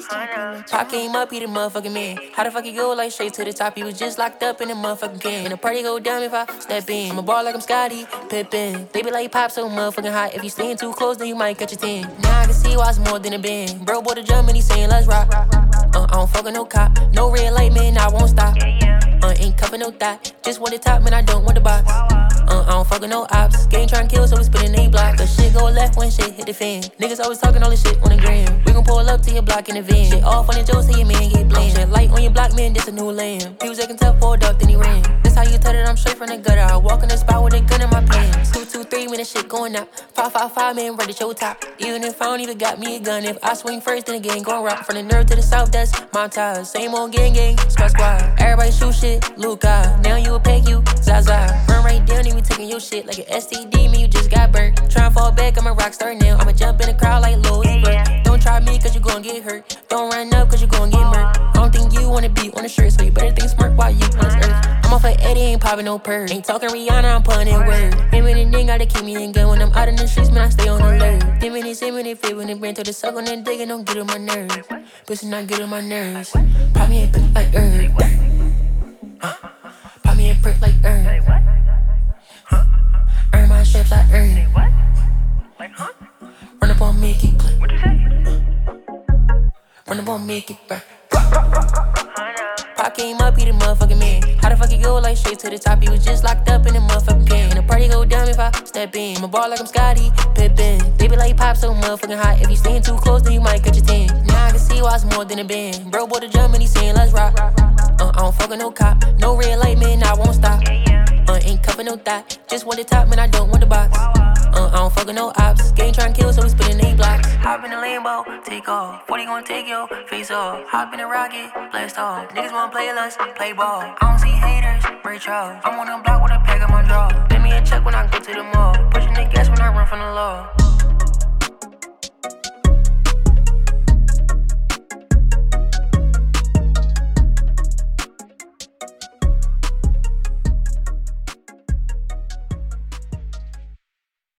Pop came up, he the motherfucking man. How the fuck he go like straight to the top? He was just locked up in the motherfucking can. And the party go down if I step in. I'm a ball like I'm Scottie Pippen. Baby like pop so motherfucking hot. If you staying too close, then you might catch a 10. Now I can see why it's more than a band. Bro bought a drum and he saying let's rock. I don't fuck with no cop. No red light, man, I won't stop. Ain't cuffin' no thot. Just want the top, man, I don't want the box. I don't fuck with no ops. Gang tryna kill, so we spinning A block. The shit go left when shit hit the fan. Niggas always talking all this shit on the gram. We gon' pull up to your block in the van. Shit all funny jokes, so your man get blamed. Shit light on your block, man, this a new land. He was acting tough, pulled up, then he ran. This how you tell it, I'm straight from the gutter. I walk in the spot with a gun in my pants. 223, man, this shit going up. 555, man, ready to show top. Even if I don't even got me a gun. If I swing first, then the gang gon' rock. From the nerve to the south, that's my ties. Same old gang, squad. Everybody shoot shit, Luca. Now you a peg, you Zaza. Run right down, and we taking your shit like an STD. Man, you just got burnt. Tryna fall back, I'm a rock star now. I'ma jump in the crowd like Lil Uzi. Don't try me, cause you gon' get hurt. Don't run up, cause you gon' get murked. I don't think you wanna be on the shirt, so you better think smart while you on this earth. I'm off of Eddie, ain't popping no purse. Ain't talking Rihanna, I'm putting in word. Him and the nigga gotta keep me in gun. When I'm out in the streets, man, I stay on alert. 10 minutes, 10 minutes, fit when it brand to the suck on that dick and don't get on my nerves. Pussy not good on my nerves. Pop me a prick like herb. Pop me a prick like herb. Earn my strips like herb. Run up on me, keep click. Run up on me, keep burn. Pop came up, he the motherfucking man. How the fuck he go like straight to the top? He was just locked up in the motherfucking can. And the party go down if I step in. I'm a ball like I'm Scottie Pippen. Baby like pop so motherfucking hot. If you staying too close, then you might catch a 10. Now I can see why it's more than a band. Bro bought a drum and he saying let's rock. I don't fuck with no cop. No red light, man, I won't stop. Ain't cuffin' no thot. Just want the top, man, I don't want the box. I don't fuck with no ops. Gang tryna kill, so we spinning A blocks. Hop in the Lambo, take off. 40 gon' take your face off. Hop in the rocket, blast off. Niggas wanna play us, play ball. I don't see haters, Ray Charles. I'm on the block with a pack of my draw. Give me a check when I go to the mall. Pushing the gas when I run from the law.